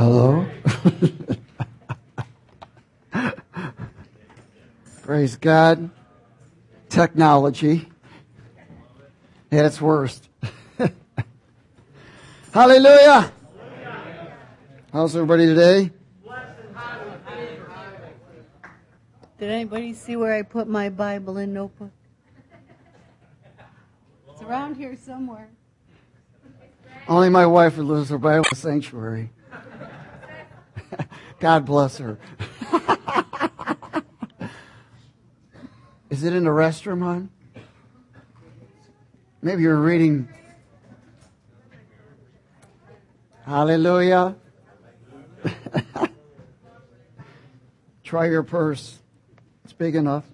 Hello? Praise God. Technology at its worst. Hallelujah. How's everybody today? Did anybody see where I put my Bible and notebook? It's around here somewhere. Only my wife would lose her Bible sanctuary. God bless her. Is it in the restroom, hon? Maybe you're reading. Hallelujah. Try your purse. It's big enough.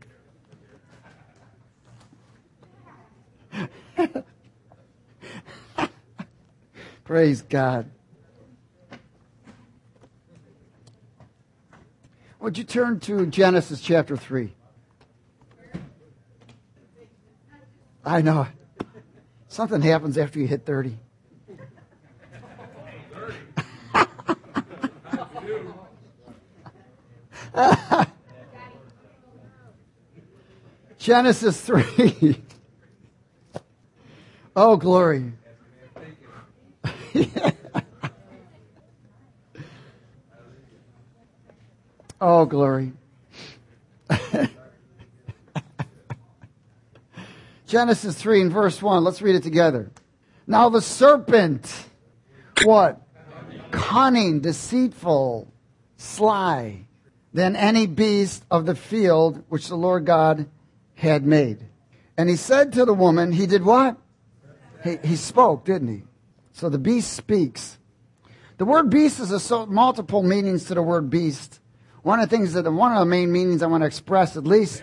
Praise God. Would you turn to Genesis chapter 3? I know. Something happens after you hit 30. Genesis 3. Oh, glory. Oh, glory. Genesis 3 and verse 1. Let's read it together. Now the serpent, what? Cunning, deceitful, sly, than any beast of the field which the Lord God had made. And he said to the woman, he did what? He spoke, didn't he? So the beast speaks. The word beast is multiple meanings to the word beast. One of the main meanings I want to express, at least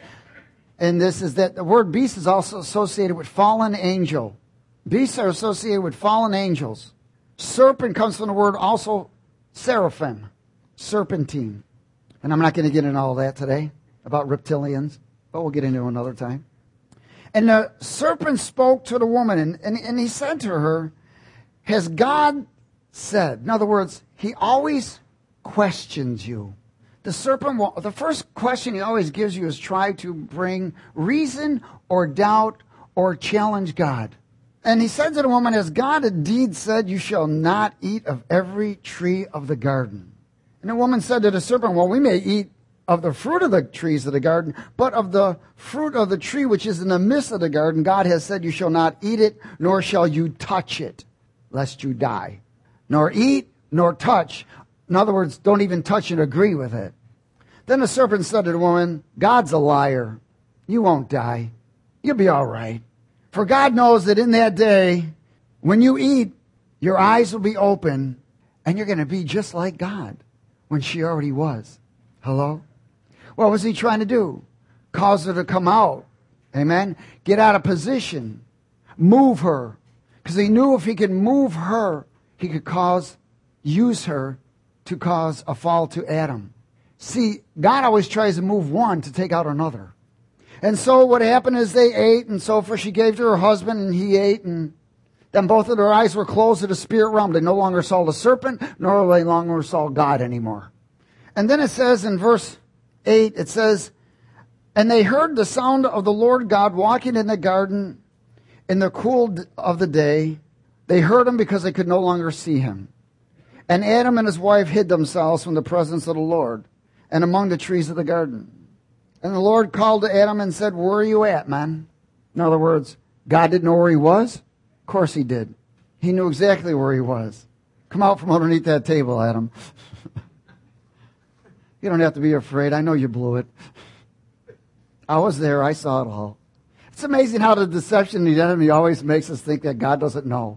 in this, is that the word beast is also associated with fallen angel. Beasts are associated with fallen angels. Serpent comes from the word also seraphim, serpentine. And I'm not going to get into all that today about reptilians, but we'll get into it another time. And the serpent spoke to the woman, and he said to her, has God said? In other words, he always questions you. The serpent, the first question he always gives you is try to bring reason or doubt or challenge God. And he said to the woman, has God indeed said you shall not eat of every tree of the garden? And the woman said to the serpent, well, we may eat of the fruit of the trees of the garden, but of the fruit of the tree which is in the midst of the garden, God has said you shall not eat it, nor shall you touch it, lest you die. Nor eat, nor touch. In other words, don't even touch and agree with it. Then the serpent said to the woman, God's a liar. You won't die. You'll be all right. For God knows that in that day, when you eat, your eyes will be open, and you're going to be just like God, when she already was. Hello? What was he trying to do? Cause her to come out. Amen? Get out of position. Move her. Because he knew if he could move her, he could use her to cause a fall to Adam. See, God always tries to move one to take out another. And so what happened is they ate, and so forth. She gave to her husband, and he ate, and then both of their eyes were closed to the spirit realm. They no longer saw the serpent, nor they longer saw God anymore. And then it says in verse 8, it says, and they heard the sound of the Lord God walking in the garden in the cool of the day. They heard him because they could no longer see him. And Adam and his wife hid themselves from the presence of the Lord and among the trees of the garden. And the Lord called to Adam and said, where are you at, man? In other words, God didn't know where he was? Of course he did. He knew exactly where he was. Come out from underneath that table, Adam. You don't have to be afraid. I know you blew it. I was there. I saw it all. It's amazing how the deception of the enemy always makes us think that God doesn't know.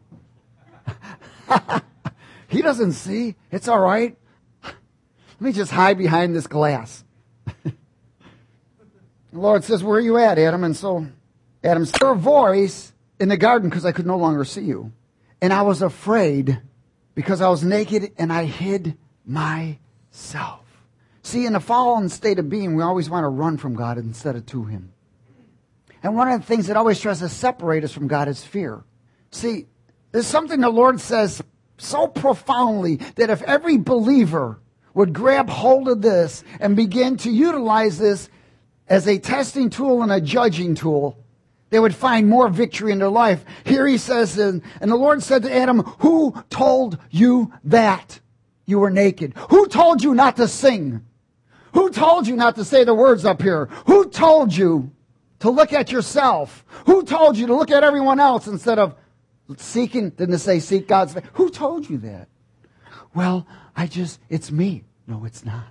He doesn't see. It's all right. Let me just hide behind this glass. The Lord says, where are you at, Adam? And so Adam said, your voice in the garden because I could no longer see you. And I was afraid because I was naked and I hid myself. See, in the fallen state of being, we always want to run from God instead of to him. And one of the things that always tries to separate us from God is fear. See, there's something the Lord says so profoundly that if every believer would grab hold of this and begin to utilize this as a testing tool and a judging tool, they would find more victory in their life. Here he says, and the Lord said to Adam, who told you that you were naked? Who told you not to sing? Who told you not to say the words up here? Who told you to look at yourself? Who told you to look at everyone else instead of seeking? Didn't it say seek God's face? Who told you that? Well, it's me. No, it's not.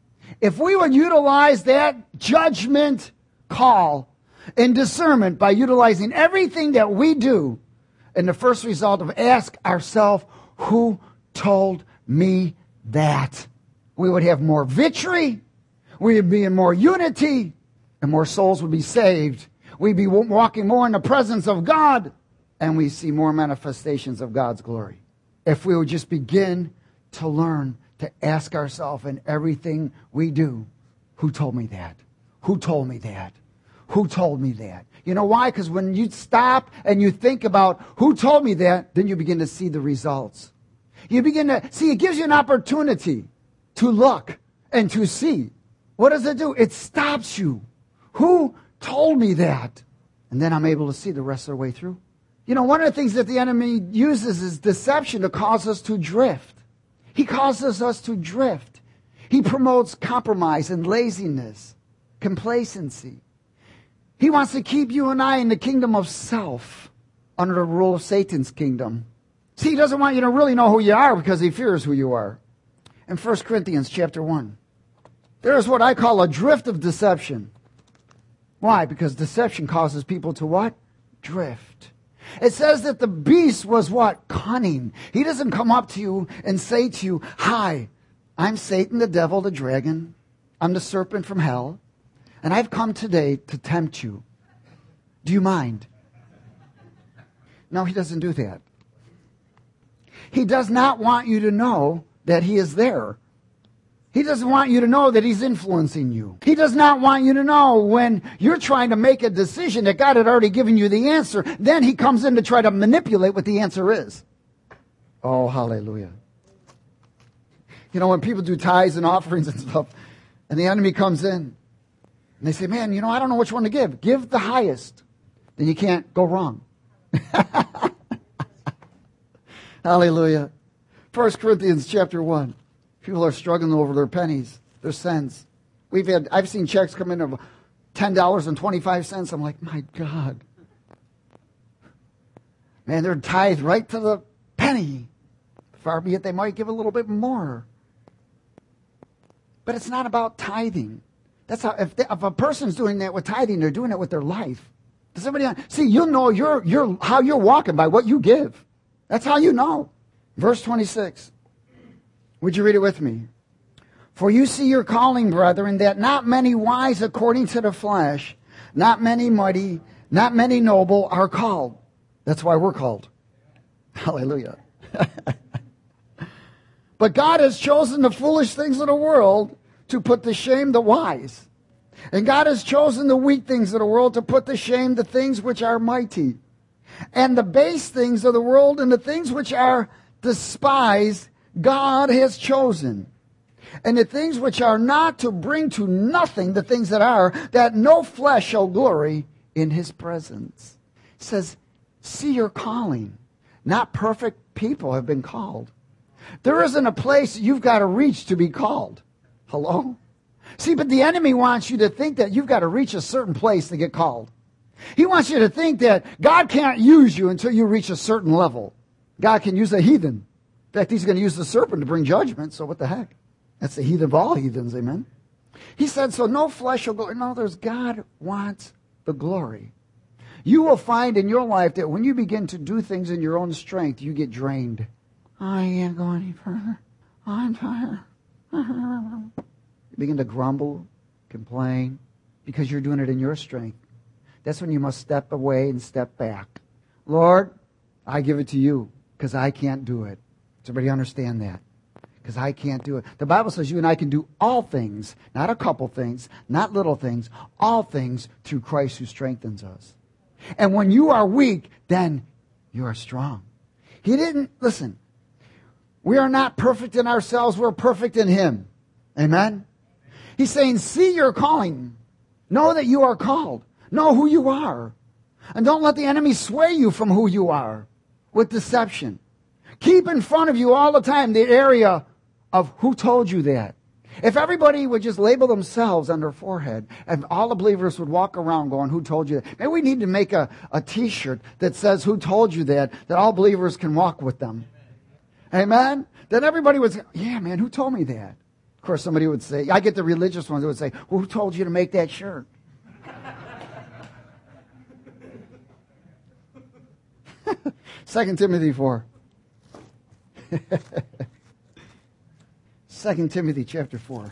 If we would utilize that judgment call and discernment by utilizing everything that we do, and the first result of ask ourselves, who told me that? We would have more victory, we would be in more unity, and more souls would be saved. We'd be walking more in the presence of God, and we see more manifestations of God's glory. If we would just begin to learn to ask ourselves in everything we do, who told me that? Who told me that? Who told me that? You know why? Because when you stop and you think about who told me that, then you begin to see the results. You begin to see, it gives you an opportunity to look and to see. What does it do? It stops you. Who told me that? And then I'm able to see the rest of the way through. You know, one of the things that the enemy uses is deception to cause us to drift. He causes us to drift. He promotes compromise and laziness, complacency. He wants to keep you and I in the kingdom of self, under the rule of Satan's kingdom. See, he doesn't want you to really know who you are because he fears who you are. In 1 Corinthians chapter 1, there is what I call a drift of deception. Why? Because deception causes people to what? Drift. It says that the beast was what? Cunning. He doesn't come up to you and say to you, hi, I'm Satan, the devil, the dragon. I'm the serpent from hell. And I've come today to tempt you. Do you mind? No, he doesn't do that. He does not want you to know that he is there. He doesn't want you to know that he's influencing you. He does not want you to know when you're trying to make a decision that God had already given you the answer. Then he comes in to try to manipulate what the answer is. Oh, hallelujah. You know, when people do tithes and offerings and stuff, and the enemy comes in, and they say, man, you know, I don't know which one to give. Give the highest. Then you can't go wrong. Hallelujah. 1 Corinthians chapter 1. People are struggling over their pennies, their cents. I've seen checks come in of $10.25. I'm like, my God. Man, they're tithed right to the penny. Far be it, they might give a little bit more. But it's not about tithing. That's how, if a person's doing that with tithing, they're doing it with their life. Does somebody see? You'll know how you're walking by what you give. That's how you know. Verse 26. Would you read it with me? For you see your calling, brethren, that not many wise according to the flesh, not many mighty, not many noble are called. That's why we're called. Hallelujah. But God has chosen the foolish things of the world to put to shame the wise. And God has chosen the weak things of the world to put to shame the things which are mighty. And the base things of the world and the things which are despised God has chosen. And the things which are not, to bring to nothing the things that are, that no flesh shall glory in his presence. It says, see your calling. Not perfect people have been called. There isn't a place you've got to reach to be called. Hello? See, but the enemy wants you to think that you've got to reach a certain place to get called. He wants you to think that God can't use you until you reach a certain level. God can use a heathen. In fact, he's going to use the serpent to bring judgment, so what the heck? That's the heathen of all heathens, amen? He said, so no flesh shall glory. No, God wants the glory. You will find in your life that when you begin to do things in your own strength, you get drained. I can't go any further. I'm tired. You begin to grumble, complain, because you're doing it in your strength. That's when you must step away and step back. Lord, I give it to you because I can't do it. Does everybody understand that? Because I can't do it. The Bible says you and I can do all things, not a couple things, not little things, all things through Christ who strengthens us. And when you are weak, then you are strong. He didn't, listen, We are not perfect in ourselves. We're perfect in Him. Amen? He's saying, see your calling. Know that you are called. Know who you are. And don't let the enemy sway you from who you are with deception. Keep in front of you all the time the area of who told you that. If everybody would just label themselves on their forehead and all the believers would walk around going, who told you that? Maybe we need to make a t-shirt that says, who told you that all believers can walk with them. Amen? Then everybody would say, yeah, man, who told me that? Of course, somebody would say, I get the religious ones that would say, well, who told you to make that shirt? 2 Timothy 4. 2 Timothy chapter 4.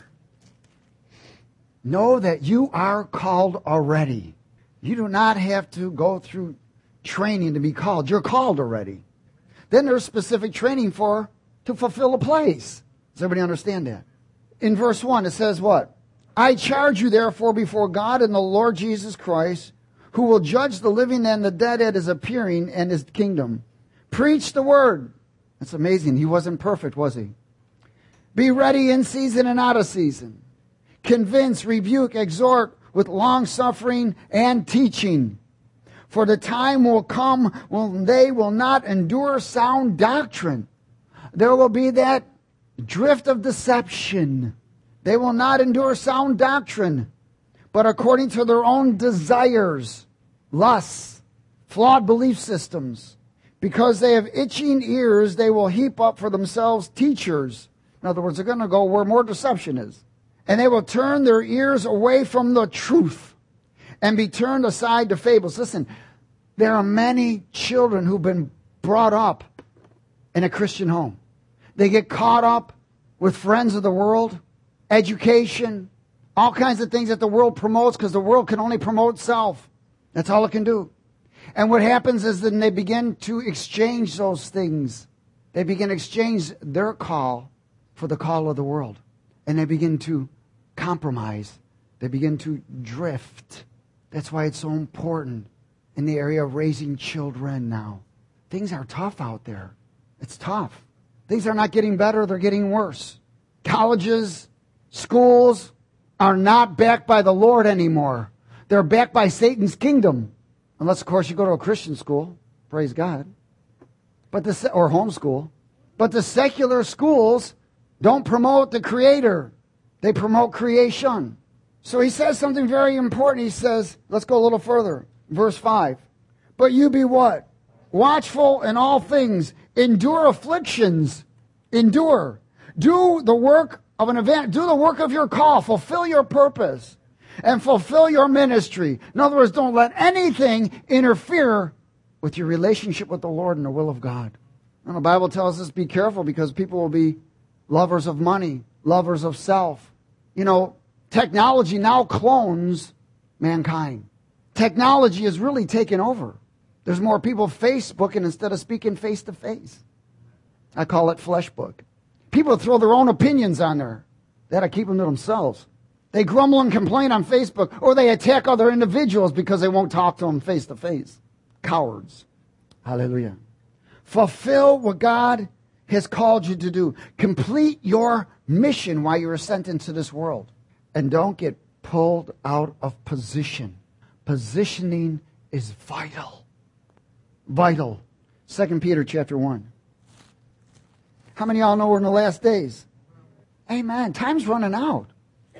Know that you are called already. You do not have to go through training to be called. You're called already. Then there's specific training to fulfill a place. Does everybody understand that? In verse 1 it says what? I charge you therefore before God and the Lord Jesus Christ, who will judge the living and the dead at His appearing and His kingdom. Preach the word. That's amazing. He wasn't perfect, was he? Be ready in season and out of season. Convince, rebuke, exhort with long suffering and teaching. For the time will come when they will not endure sound doctrine. There will be that drift of deception. They will not endure sound doctrine, but according to their own desires, lusts, flawed belief systems. Because they have itching ears, they will heap up for themselves teachers. In other words, they're going to go where more deception is. And they will turn their ears away from the truth and be turned aside to fables. Listen, there are many children who've been brought up in a Christian home. They get caught up with friends of the world, education, all kinds of things that the world promotes because the world can only promote self. That's all it can do. And what happens is then they begin to exchange those things. They begin to exchange their call for the call of the world. And they begin to compromise. They begin to drift. That's why it's so important in the area of raising children now. Things are tough out there. It's tough. Things are not getting better, they're getting worse. Colleges, schools are not backed by the Lord anymore. They're backed by Satan's kingdom. Unless, of course, you go to a Christian school. Praise God. Or homeschool. But the secular schools don't promote the Creator. They promote creation. So he says something very important. He says, let's go a little further. Verse 5. But you be what? Watchful in all things. Endure afflictions. Endure. Do the work of an event. Do the work of your call. Fulfill your purpose. And fulfill your ministry. In other words, don't let anything interfere with your relationship with the Lord and the will of God. And the Bible tells us be careful because people will be lovers of money, lovers of self. You know, technology now clones mankind. Technology has really taken over. There's more people Facebooking instead of speaking face to face. I call it fleshbook. People throw their own opinions on there. They ought to keep them to themselves. They grumble and complain on Facebook, or they attack other individuals because they won't talk to them face to face. Cowards. Hallelujah. Fulfill what God has called you to do. Complete your mission while you are sent into this world. And don't get pulled out of position. Positioning is vital. Vital. 2 Peter chapter 1. How many of y'all know we're in the last days? Amen. Time's running out.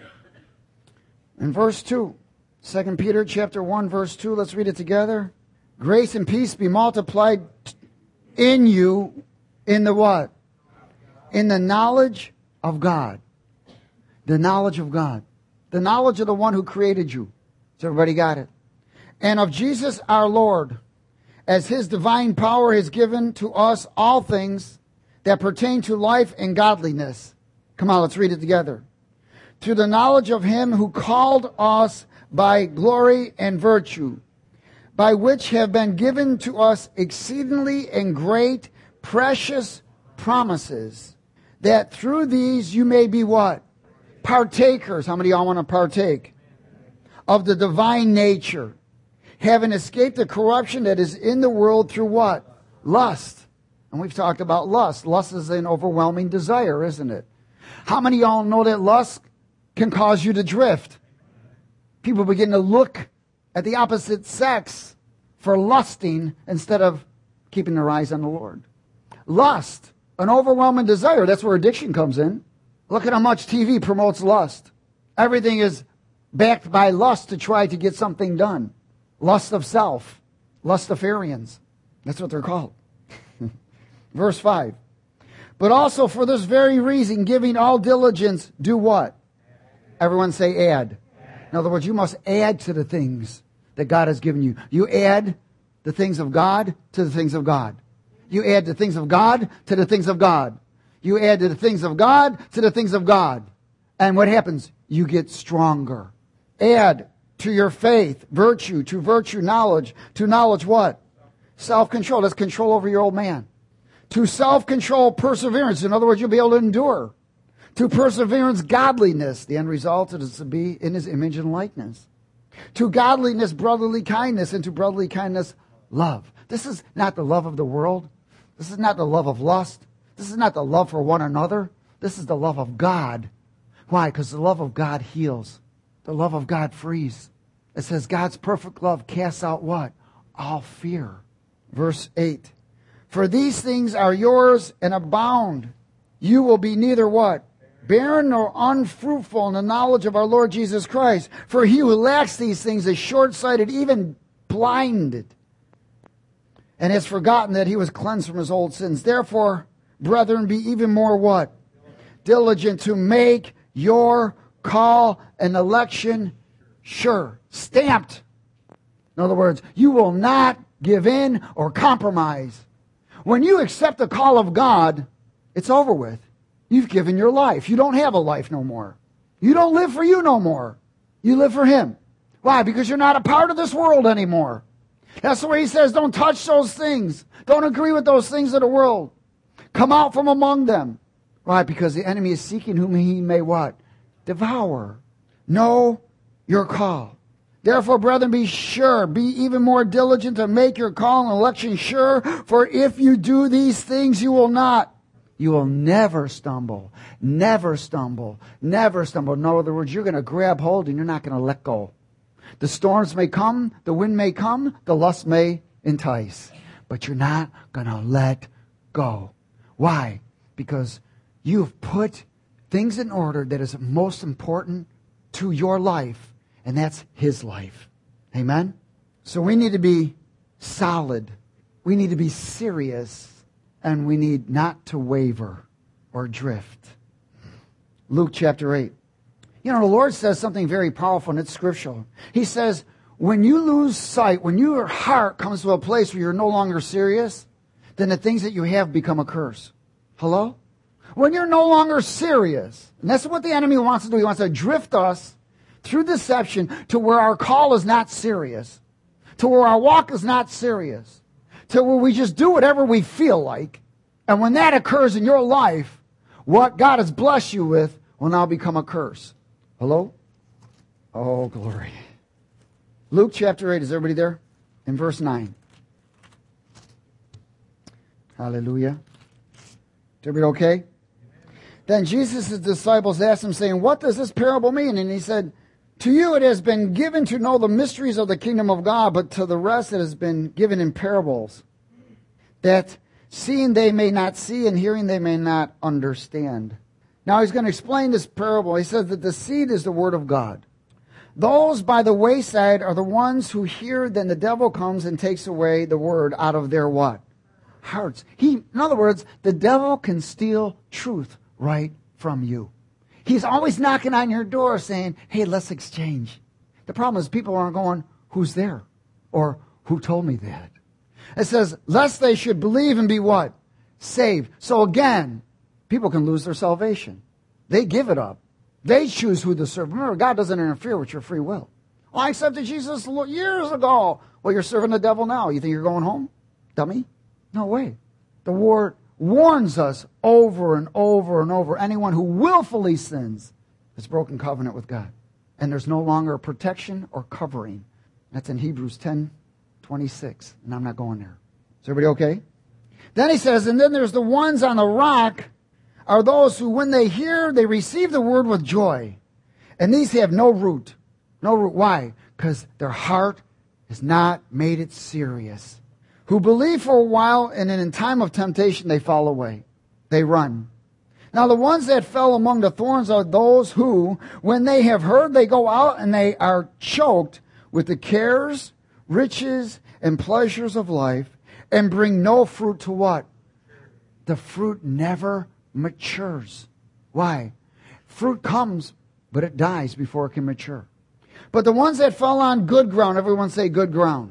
In verse 2, 2 Peter chapter 1, verse 2, let's read it together. Grace and peace be multiplied in you in the what? In the knowledge of God. The knowledge of God. The knowledge of the one who created you. So everybody got it? And of Jesus our Lord, as His divine power has given to us all things that pertain to life and godliness. Come on, let's read it together. To the knowledge of Him who called us by glory and virtue, by which have been given to us exceedingly and great precious promises, that through these you may be what? Partakers. How many of y'all want to partake? Of the divine nature, having escaped the corruption that is in the world through what? Lust. And we've talked about lust. Lust is an overwhelming desire, isn't it? How many of y'all know that lust can cause you to drift? People begin to look at the opposite sex for lusting instead of keeping their eyes on the Lord. Lust, an overwhelming desire. That's where addiction comes in. Look at how much TV promotes lust. Everything is backed by lust to try to get something done. Lust of self. Lustafarians. That's what they're called. Verse 5. But also for this very reason, giving all diligence, do what? Everyone say add. In other words, you must add to the things that God has given you. You add the things of God to the things of God. You add the things of God to the things of God. You add to the things of God to the things of God. And what happens? You get stronger. Add to your faith virtue, to virtue knowledge, to knowledge what? Self-control. That's control over your old man. To self-control perseverance. In other words, you'll be able to endure. To perseverance godliness. The end result is to be in his image and likeness. To godliness brotherly kindness, and to brotherly kindness love. This is not the love of the world. This is not the love of lust. This is not the love for one another. This is the love of God. Why? Because the love of God heals. The love of God frees. It says God's perfect love casts out what? All fear. Verse 8. For these things are yours and abound. You will be neither what? Barren nor unfruitful in the knowledge of our Lord Jesus Christ. For he who lacks these things is short-sighted, even blinded, and has forgotten that he was cleansed from his old sins. Therefore, brethren, be even more what? Diligent to make your call and election sure. Stamped. In other words, you will not give in or compromise. When you accept the call of God, it's over with. You've given your life. You don't have a life no more. You don't live for you no more. You live for him. Why? Because you're not a part of this world anymore. That's the way he says, don't touch those things. Don't agree with those things of the world. Come out from among them. Why? Because the enemy is seeking whom he may what? Devour. Know your call. Therefore, brethren, be sure, be even more diligent to make your call and election sure. For if you do these things, you will not. You will never stumble. Never stumble. Never stumble. In other words, you're going to grab hold and you're not going to let go. The storms may come, the wind may come, the lust may entice. But you're not going to let go. Why? Because you've put things in order that is most important to your life, and that's his life. Amen? So we need to be solid. We need to be serious. And we need not to waver or drift. Luke chapter 8. You know, the Lord says something very powerful, and it's scriptural. He says, when you lose sight, when your heart comes to a place where you're no longer serious, then the things that you have become a curse. Hello? When you're no longer serious, and that's what the enemy wants to do. He wants to drift us through deception to where our call is not serious, to where our walk is not serious, to where we just do whatever we feel like. And when that occurs in your life, what God has blessed you with will now become a curse. Hello? Oh, glory. Luke chapter 8. Is everybody there? In verse 9. Hallelujah. Is everybody okay? Then Jesus' disciples asked him, saying, what does this parable mean? And he said, to you it has been given to know the mysteries of the kingdom of God, but to the rest it has been given in parables, that seeing they may not see and hearing they may not understand. Now he's going to explain this parable. He says that the seed is the word of God. Those by the wayside are the ones who hear, then the devil comes and takes away the word out of their what? Hearts. In other words, the devil can steal truth right from you. He's always knocking on your door saying, hey, let's exchange. The problem is people aren't going, who's there? Or who told me that? It says, lest they should believe and be what? Saved. So again, people can lose their salvation. They give it up. They choose who to serve. Remember, God doesn't interfere with your free will. Oh, I accepted Jesus years ago. Well, you're serving the devil now. You think you're going home? Dummy? No way. The Word warns us over and over and over. Anyone who willfully sins has broken covenant with God. And there's no longer protection or covering. That's in Hebrews 10:26. And I'm not going there. Is everybody okay? Then he says, and then there's the ones on the rock are those who, when they hear, they receive the word with joy. And these have no root. No root. Why? Because their heart has not made it serious. Who believe for a while, and then in time of temptation they fall away. They run. Now the ones that fell among the thorns are those who, when they have heard, they go out and they are choked with the cares, riches, and pleasures of life, and bring no fruit to what? The fruit never matures. Why? Fruit comes, but it dies before it can mature. But the ones that fell on good ground, everyone say good ground,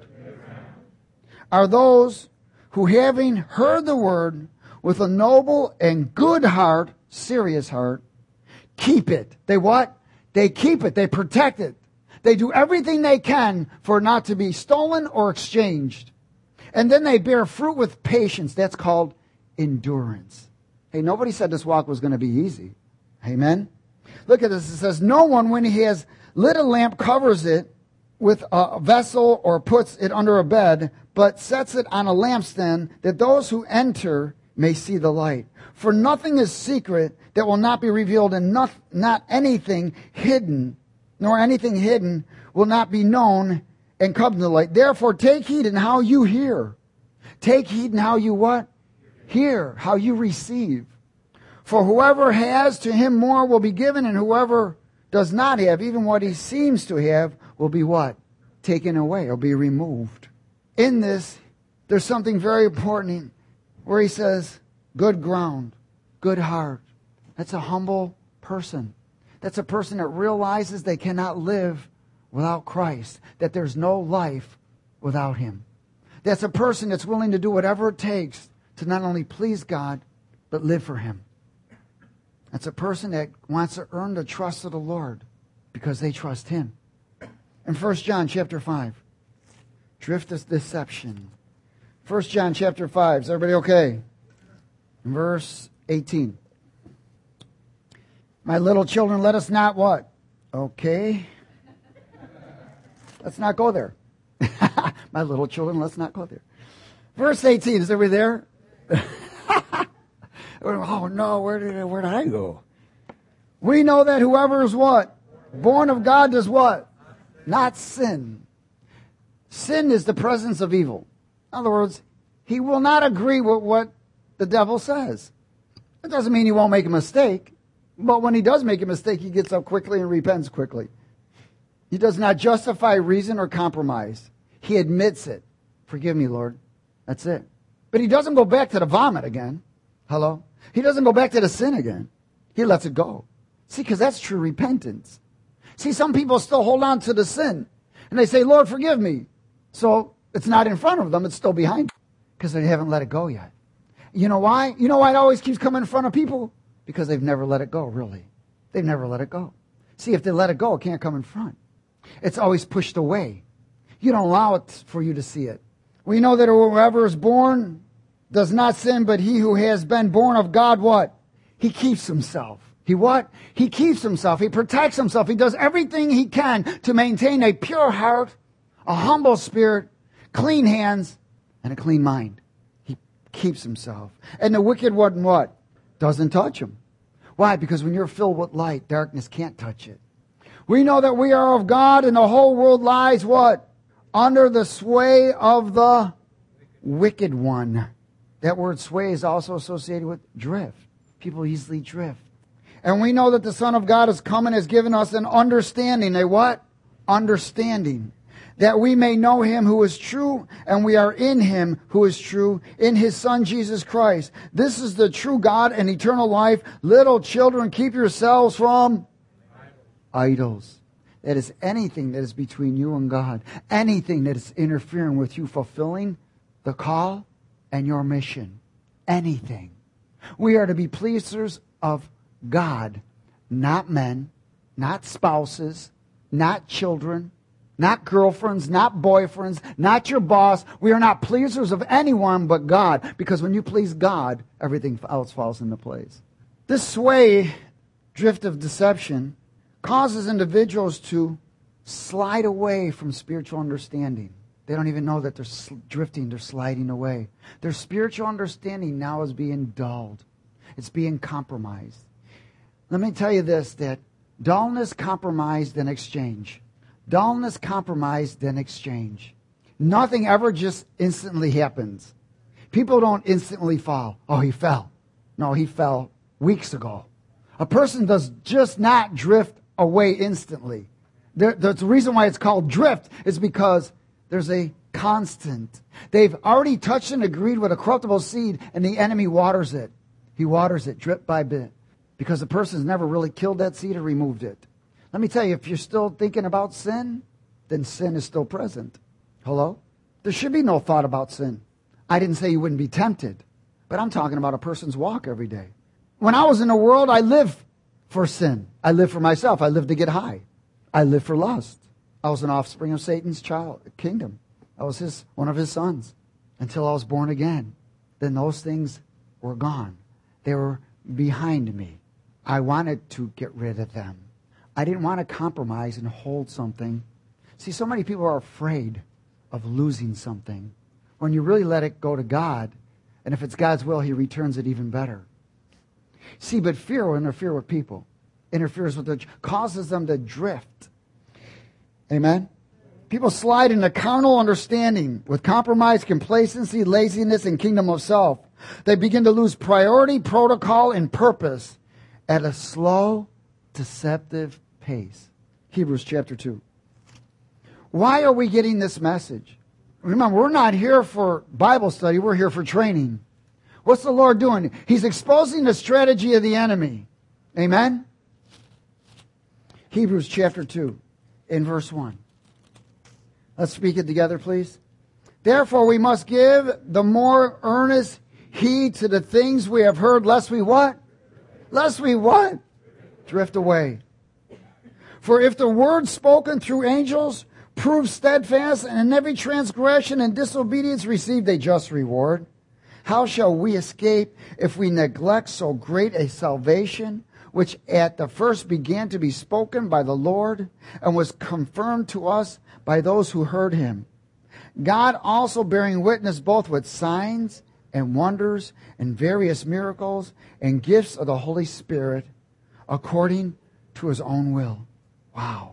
are those who, having heard the word with a noble and good heart, serious heart, keep it. They what? They keep it. They protect it. They do everything they can for it not to be stolen or exchanged. And then they bear fruit with patience. That's called endurance. Hey, nobody said this walk was going to be easy. Amen? Look at this. It says, no one, when he has lit a lamp, covers it with a vessel or puts it under a bed, but sets it on a lampstand, that those who enter may see the light. For nothing is secret that will not be revealed, and not anything hidden, nor anything hidden will not be known and come to the light. Therefore, take heed in how you hear. Take heed in how you what? Hear, how you receive. For whoever has, to him more will be given, and whoever does not have, even what he seems to have, will be what? Taken away or be removed. In this, there's something very important where he says, good ground, good heart. That's a humble person. That's a person that realizes they cannot live without Christ, that there's no life without him. That's a person that's willing to do whatever it takes to not only please God, but live for him. That's a person that wants to earn the trust of the Lord because they trust him. In 1 John chapter 5, drift of deception. 1 John chapter 5, is everybody okay? Verse 18. My little children, let us not what? Okay. Let's not go there. My little children, let's not go there. Verse 18, is everybody there? Oh no, where did I go? We know that whoever is what? Born of God does what? Not sin. Sin is the presence of evil. In other words, he will not agree with what the devil says. It doesn't mean he won't make a mistake. But when he does make a mistake, he gets up quickly and repents quickly. He does not justify reason or compromise. He admits it. Forgive me, Lord. That's it. But he doesn't go back to the vomit again. Hello? He doesn't go back to the sin again. He lets it go. See, because that's true repentance. See, some people still hold on to the sin. And they say, Lord, forgive me. So it's not in front of them. It's still behind them. Because they haven't let it go yet. You know why? You know why it always keeps coming in front of people? Because they've never let it go, really. They've never let it go. See, if they let it go, it can't come in front. It's always pushed away. You don't allow it for you to see it. We know that whoever is born does not sin, but he who has been born of God, what? He keeps himself. He what? He keeps himself. He protects himself. He does everything he can to maintain a pure heart, a humble spirit, clean hands, and a clean mind. He keeps himself. And the wicked one, what? Doesn't touch him. Why? Because when you're filled with light, darkness can't touch it. We know that we are of God, and the whole world lies what? Under the sway of the wicked one. That word sway is also associated with drift. People easily drift. And we know that the Son of God has come and has given us an understanding. A what? Understanding. That we may know him who is true, and we are in him who is true, in his Son Jesus Christ. This is the true God and eternal life. Little children, keep yourselves from idols. That is anything that is between you and God. Anything that is interfering with you fulfilling the call and your mission. Anything. We are to be pleasers of God, not men, not spouses, not children, not girlfriends, not boyfriends, not your boss. We are not pleasers of anyone but God, because when you please God, everything else falls into place. This sway, drift of deception, causes individuals to slide away from spiritual understanding. They don't even know that they're drifting, they're sliding away. Their spiritual understanding now is being dulled. It's being compromised. Let me tell you this, that dullness, compromise, then exchange. Dullness, compromise, then exchange. Nothing ever just instantly happens. People don't instantly fall. Oh, he fell. No, he fell weeks ago. A person does just not drift away instantly. The reason why it's called drift is because there's a constant. They've already touched and agreed with a corruptible seed, and the enemy waters it. He waters it drip by bit because the person's never really killed that seed or removed it. Let me tell you, if you're still thinking about sin, then sin is still present. Hello? There should be no thought about sin. I didn't say you wouldn't be tempted, but I'm talking about a person's walk every day. When I was in the world, I lived for sin. I lived for myself. I lived to get high. I lived for lust. I was an offspring of Satan's kingdom. I was one of his sons until I was born again. Then those things were gone. They were behind me. I wanted to get rid of them. I didn't want to compromise and hold something. See, so many people are afraid of losing something. When you really let it go to God, and if it's God's will, he returns it even better. See, but fear will interfere with people. Interferes with causes them to drift. Amen? People slide into carnal understanding with compromise, complacency, laziness, and kingdom of self. They begin to lose priority, protocol, and purpose at a slow, deceptive pace. Hebrews chapter 2. Why are we getting this message? Remember, we're not here for Bible study. We're here for training. What's the Lord doing? He's exposing the strategy of the enemy. Amen? Hebrews chapter 2 in verse 1. Let's speak it together, please. Therefore, we must give the more earnest heed to the things we have heard, lest we what? Lest we what? Drift away. For if the word spoken through angels proved steadfast, and in every transgression and disobedience received a just reward, how shall we escape if we neglect so great a salvation, which at the first began to be spoken by the Lord, and was confirmed to us by those who heard him? God also bearing witness both with signs and wonders and various miracles and gifts of the Holy Spirit according to his own will. Wow.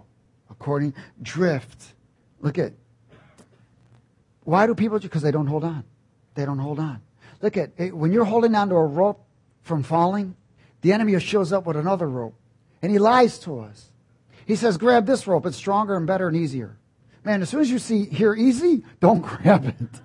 Drift. Look at, why do people? Because they don't hold on. They don't hold on. Look at, when you're holding onto a rope from falling, the enemy shows up with another rope. And he lies to us. He says, grab this rope. It's stronger and better and easier. Man, as soon as you hear easy, don't grab it.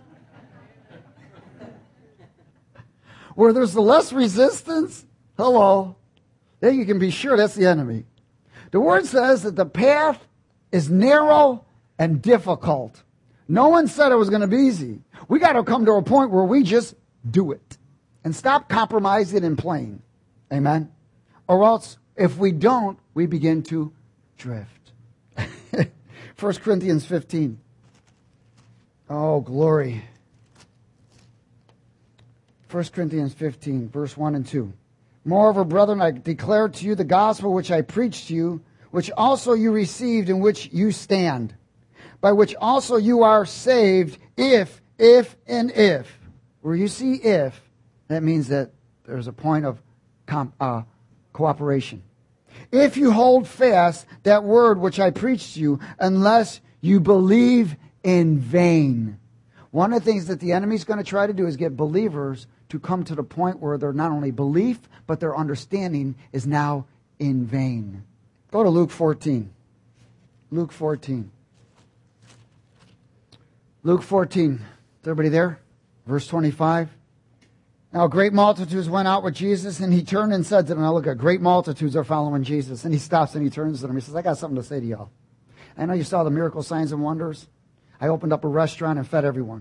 Where there's the less resistance, hello, then you can be sure that's the enemy. The word says that the path is narrow and difficult. No one said it was going to be easy. We got to come to a point where we just do it and stop compromising and playing. Amen? Or else, if we don't, we begin to drift. 1 Corinthians 15. Oh, glory. 1 Corinthians 15, verse 1 and 2. Moreover, brethren, I declare to you the gospel which I preached to you, which also you received, in which you stand, by which also you are saved, if. Where you see if, that means that there's a point of cooperation. If you hold fast that word which I preached to you, unless you believe in vain. One of the things that the enemy's going to try to do is get believers to come to the point where they're not only belief, but their understanding is now in vain. Go to Luke 14. Luke 14. Luke 14. Is everybody there? Verse 25. Now great multitudes went out with Jesus, and he turned and said to them, now look, great multitudes are following Jesus. And he stops and he turns to them. He says, I got something to say to y'all. I know you saw the miracle signs and wonders. I opened up a restaurant and fed everyone.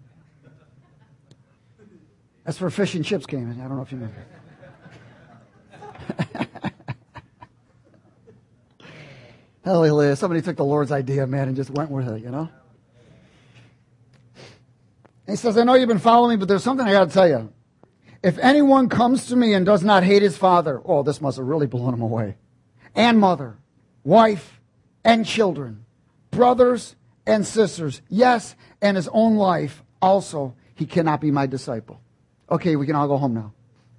That's where fish and chips came in. I don't know if you know. Hallelujah. Somebody took the Lord's idea, man, and just went with it, you know. And he says, I know you've been following me, but there's something I got to tell you. If anyone comes to me and does not hate his father, oh, this must have really blown him away, and mother, wife, and children, brothers, and sisters, yes, and his own life also, he cannot be my disciple. Okay, we can all go home now.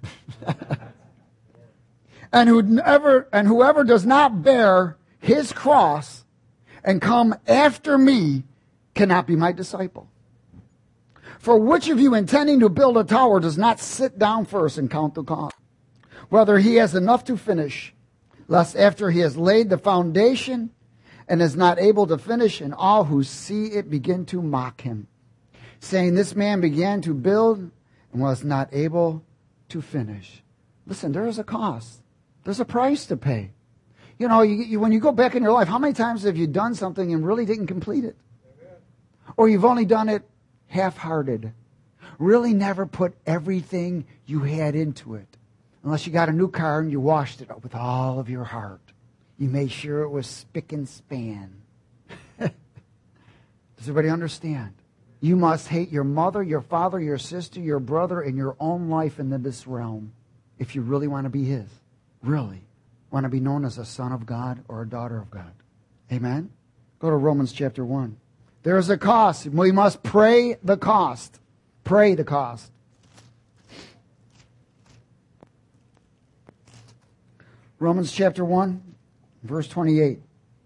And whoever does not bear his cross and come after me cannot be my disciple. For which of you intending to build a tower does not sit down first and count the cost, whether he has enough to finish, lest after he has laid the foundation and is not able to finish, and all who see it begin to mock him, saying, this man began to build and was not able to finish. Listen, there is a cost. There's a price to pay. You know, when you go back in your life, how many times have you done something and really didn't complete it? Or you've only done it half-hearted. Really never put everything you had into it. Unless you got a new car and you washed it up with all of your heart. You made sure it was spick and span. Does everybody understand? You must hate your mother, your father, your sister, your brother, and your own life into this realm if you really want to be his. Really want to be known as a son of God or a daughter of God. Amen? Go to Romans chapter 1. There is a cost. We must pray the cost. Pray the cost. Romans chapter 1, verse 28.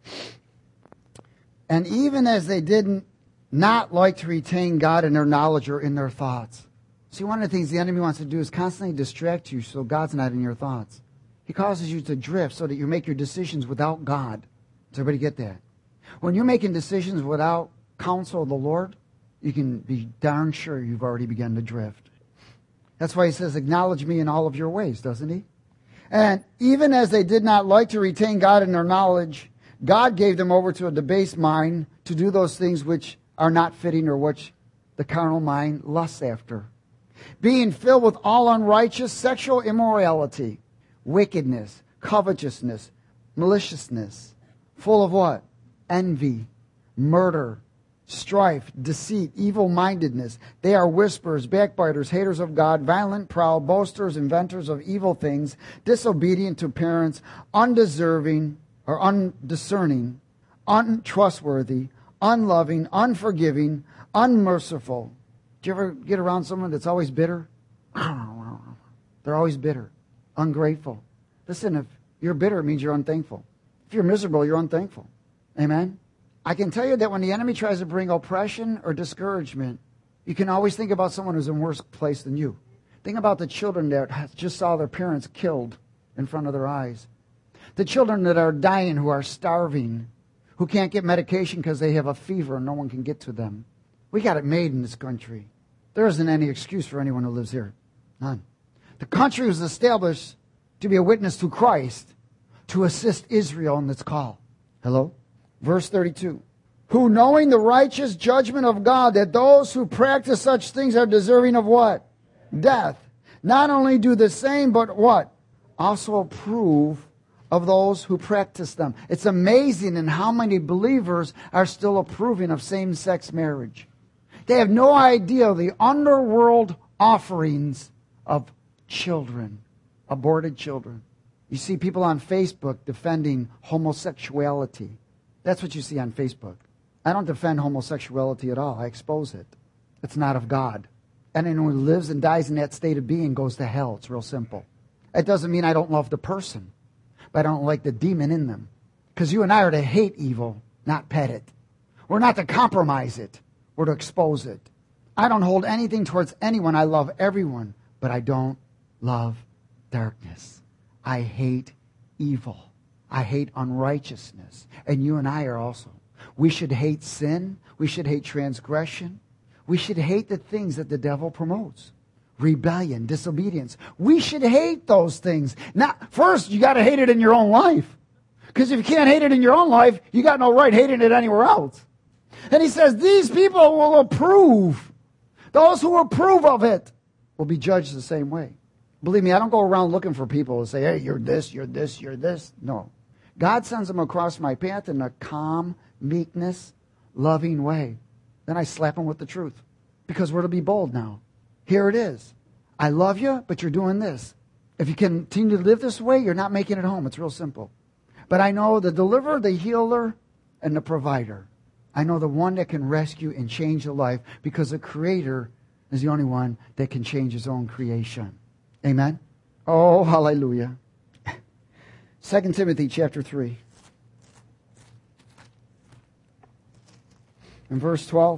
And even as they did not like to retain God in their knowledge or in their thoughts. See, one of the things the enemy wants to do is constantly distract you so God's not in your thoughts. He causes you to drift so that you make your decisions without God. Does everybody get that? When you're making decisions without counsel of the Lord, you can be darn sure you've already begun to drift. That's why he says, acknowledge me in all of your ways, doesn't he? And even as they did not like to retain God in their knowledge, God gave them over to a debased mind to do those things which are not fitting or which the carnal mind lusts after. Being filled with all unrighteous sexual immorality, wickedness, covetousness, maliciousness, full of what? Envy, murder, strife, deceit, evil-mindedness. They are whisperers, backbiters, haters of God, violent, proud, boasters, inventors of evil things, disobedient to parents, undeserving or undiscerning, untrustworthy, unloving, unforgiving, unmerciful. Do you ever get around someone that's always bitter? They're always bitter, ungrateful. Listen, if you're bitter, it means you're unthankful. If you're miserable, you're unthankful. Amen? I can tell you that when the enemy tries to bring oppression or discouragement, you can always think about someone who's in a worse place than you. Think about the children that just saw their parents killed in front of their eyes. The children that are dying, who are starving, who can't get medication because they have a fever and no one can get to them. We got it made in this country. There isn't any excuse for anyone who lives here. None. The country was established to be a witness to Christ, to assist Israel in its call. Hello? Verse 32. Who, knowing the righteous judgment of God, that those who practice such things are deserving of what? Death. Not only do the same, but what? Also approve of those who practice them. It's amazing in how many believers are still approving of same-sex marriage. They have no idea of the underworld offerings of children, aborted children. You see people on Facebook defending homosexuality. That's what you see on Facebook. I don't defend homosexuality at all. I expose it. It's not of God. And anyone who lives and dies in that state of being goes to hell. It's real simple. It doesn't mean I don't love the person, but I don't like the demon in them. Because you and I are to hate evil, not pet it. We're not to compromise it. We're to expose it. I don't hold anything towards anyone. I love everyone, but I don't love darkness. I hate evil. I hate unrighteousness. And you and I are also. We should hate sin. We should hate transgression. We should hate the things that the devil promotes. Rebellion, disobedience. We should hate those things. Now, first, you got to hate it in your own life. Because if you can't hate it in your own life, you got no right hating it anywhere else. And he says, these people will approve. Those who approve of it will be judged the same way. Believe me, I don't go around looking for people to say, hey, you're this, you're this, you're this. No. God sends them across my path in a calm, meekness, loving way. Then I slap them with the truth. Because we're to be bold now. Here it is. I love you, but you're doing this. If you continue to live this way, you're not making it home. It's real simple. But I know the deliverer, the healer, and the provider. I know the one that can rescue and change a life, because the Creator is the only one that can change His own creation. Amen? Oh, hallelujah. 2 Timothy chapter 3. In verse 12.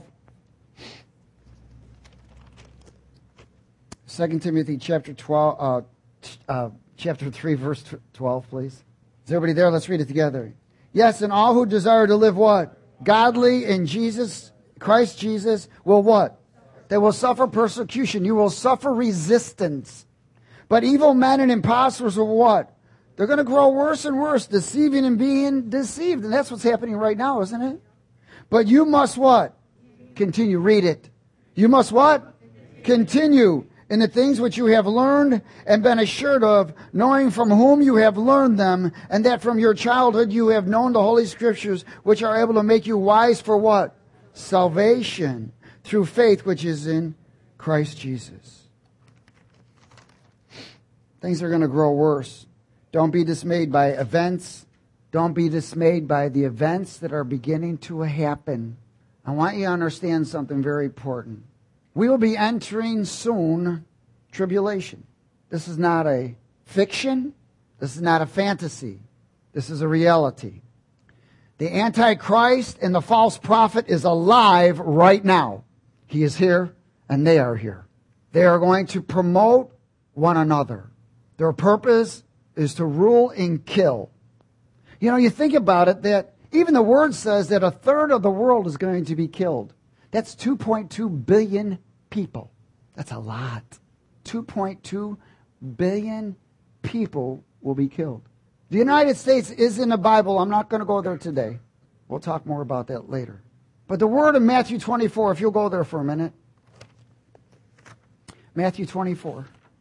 2 Timothy chapter 12, chapter 3, verse 12, please. Is everybody there? Let's read it together. Yes, and all who desire to live what? Godly in Jesus, Christ Jesus, will what? They will suffer persecution. You will suffer resistance. But evil men and impostors will what? They're going to grow worse and worse, deceiving and being deceived. And that's what's happening right now, isn't it? But you must what? Continue. Read it. You must what? Continue in the things which you have learned and been assured of, knowing from whom you have learned them, and that from your childhood you have known the Holy Scriptures, which are able to make you wise for what? Salvation through faith which is in Christ Jesus. Things are going to grow worse. Don't be dismayed by events. Don't be dismayed by the events that are beginning to happen. I want you to understand something very important. We will be entering soon tribulation. This is not a fiction. This is not a fantasy. This is a reality. The Antichrist and the false prophet is alive right now. He is here and they are here. They are going to promote one another. Their purpose is to rule and kill. You know, you think about it, that even the word says that a third of the world is going to be killed. That's 2.2 billion people. That's a lot. 2.2 billion people will be killed. The United States is in the Bible. I'm not going to go there today. We'll talk more about that later. But the word in Matthew 24, if you'll go there for a minute. Matthew 24.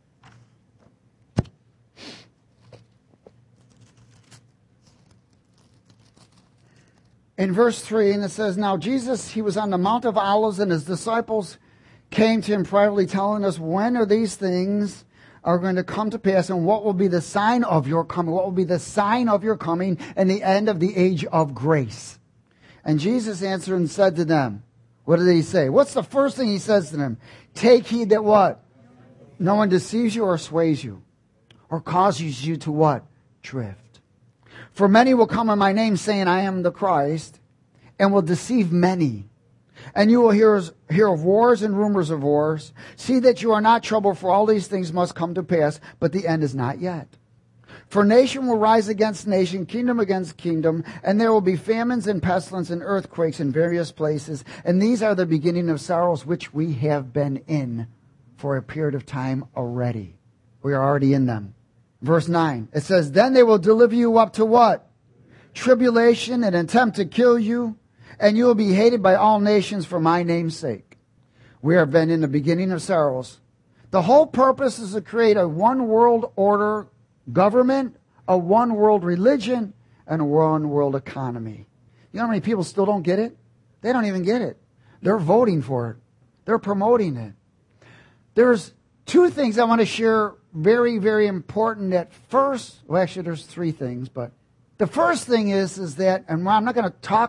In verse 3, and it says, Now Jesus, he was on the Mount of Olives, and his disciples came to him privately, telling us, when are these things are going to come to pass, and what will be the sign of your coming? What will be the sign of your coming and the end of the age of grace? And Jesus answered and said to them, what did he say? What's the first thing he says to them? Take heed that what? No one deceives you or sways you, or causes you to what? Drift. For many will come in my name, saying, I am the Christ, and will deceive many. And you will hear of wars and rumors of wars. See that you are not troubled, for all these things must come to pass, but the end is not yet. For nation will rise against nation, kingdom against kingdom, and there will be famines and pestilence and earthquakes in various places. And these are the beginning of sorrows, which we have been in for a period of time already. We are already in them. Verse 9, it says, Then they will deliver you up to what? Tribulation, and attempt to kill you, and you will be hated by all nations for my name's sake. We have been in the beginning of sorrows. The whole purpose is to create a one world order government, a one world religion, and a one world economy. You know how many people still don't get it? They don't even get it. They're voting for it. They're promoting it. There's two things I want to share, very, very important at first. Well, actually, there's three things, but the first thing is that, and I'm not going to talk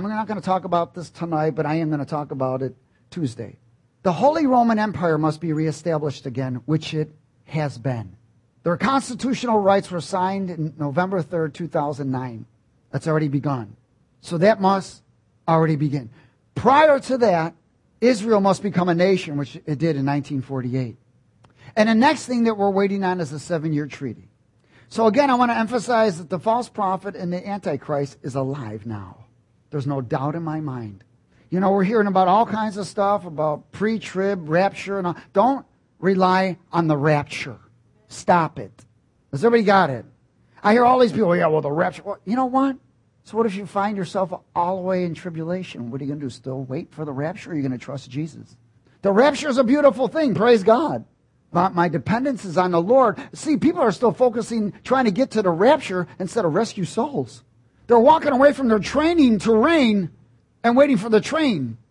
about this tonight, but I am going to talk about it Tuesday. The Holy Roman Empire must be reestablished again, which it has been. Their constitutional rights were signed in November 3rd, 2009. That's already begun. So that must already begin. Prior to that, Israel must become a nation, which it did in 1948. And the next thing that we're waiting on is a 7-year treaty. So again, I want to emphasize that the false prophet and the Antichrist is alive now. There's no doubt in my mind. You know, we're hearing about all kinds of stuff about pre-trib, rapture, and all. Don't rely on the rapture. Stop it. Has everybody got it? I hear all these people, yeah, well, the rapture. Well, you know what? So what if you find yourself all the way in tribulation? What are you going to do? Still wait for the rapture, or are you going to trust Jesus? The rapture is a beautiful thing. Praise God. But my dependence is on the Lord. See, people are still focusing, trying to get to the rapture instead of rescue souls. They're walking away from their training to reign and waiting for the train.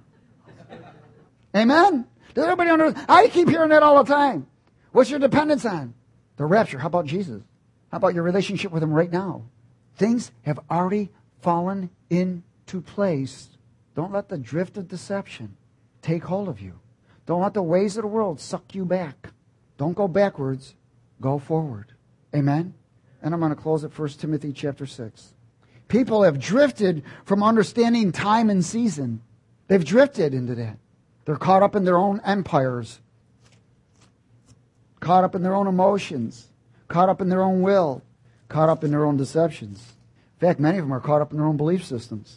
Amen? Does everybody understand? I keep hearing that all the time. What's your dependence on? The rapture. How about Jesus? How about your relationship with him right now? Things have already fallen into place Don't let the drift of deception take hold of you. Don't let the ways of the world suck you back. Don't go backwards. Go forward. Amen? And I'm going to close at 1 Timothy chapter 6. People have drifted from understanding time and season. They've drifted into that. They're caught up in their own empires, caught up in their own emotions, caught up in their own will, caught up in their own deceptions. In fact, many of them are caught up in their own belief systems.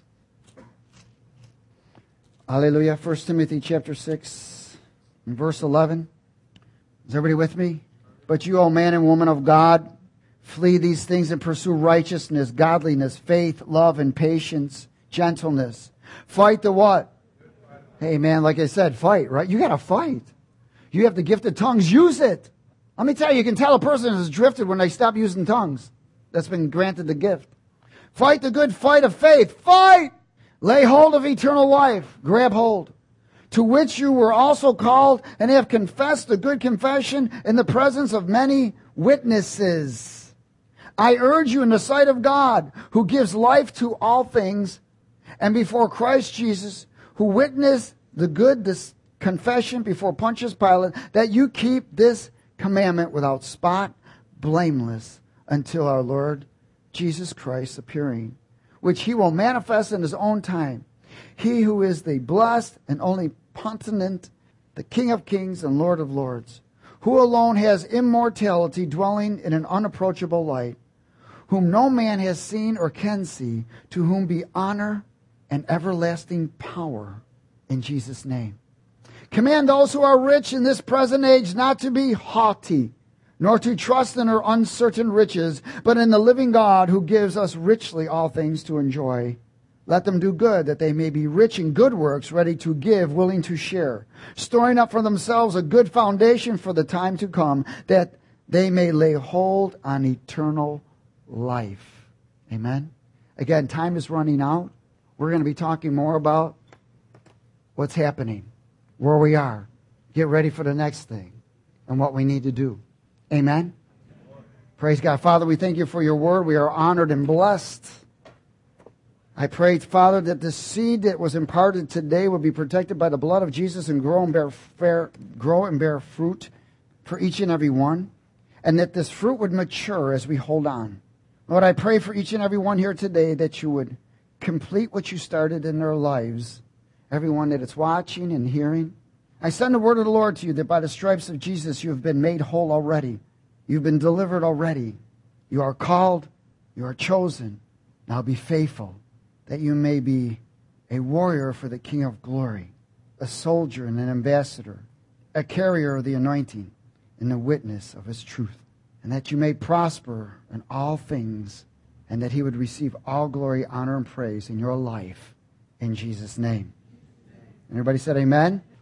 Hallelujah. 1 Timothy chapter 6 and verse 11. Is everybody with me? But you, O man and woman of God, flee these things and pursue righteousness, godliness, faith, love, and patience, gentleness. Fight the what? Hey, man, like I said, fight, right? You got to fight. You have the gift of tongues. Use it. Let me tell you, you can tell a person has drifted when they stop using tongues. That's been granted the gift. Fight the good fight of faith. Fight! Lay hold of eternal life. Grab hold. To which you were also called and have confessed the good confession in the presence of many witnesses. I urge you in the sight of God, who gives life to all things, and before Christ Jesus, who witnessed the good confession before Pontius Pilate, that you keep this commandment without spot, blameless, until our Lord Jesus Christ appearing, which he will manifest in his own time. He who is the blessed and only potentate, the King of kings and Lord of lords, who alone has immortality, dwelling in an unapproachable light, whom no man has seen or can see, to whom be honor and everlasting power, in Jesus' name. Command those who are rich in this present age not to be haughty, nor to trust in their uncertain riches, but in the living God, who gives us richly all things to enjoy. Let them do good, that they may be rich in good works, ready to give, willing to share, storing up for themselves a good foundation for the time to come, that they may lay hold on eternal life. Amen? Again, time is running out. We're going to be talking more about what's happening, where we are, get ready for the next thing, and what we need to do. Amen? Praise God. Father, we thank you for your word. We are honored and blessed. I pray, Father, that the seed that was imparted today will be protected by the blood of Jesus and grow and bear fruit for each and every one, and that this fruit would mature as we hold on. Lord, I pray for each and every one here today that you would complete what you started in their lives, everyone that is watching and hearing. I send the word of the Lord to you that by the stripes of Jesus you have been made whole already. You've been delivered already. You are called. You are chosen. Now be faithful, that you may be a warrior for the King of glory, a soldier and an ambassador, a carrier of the anointing and the witness of his truth, and that you may prosper in all things, and that he would receive all glory, honor, and praise in your life, in Jesus' name. Everybody said amen?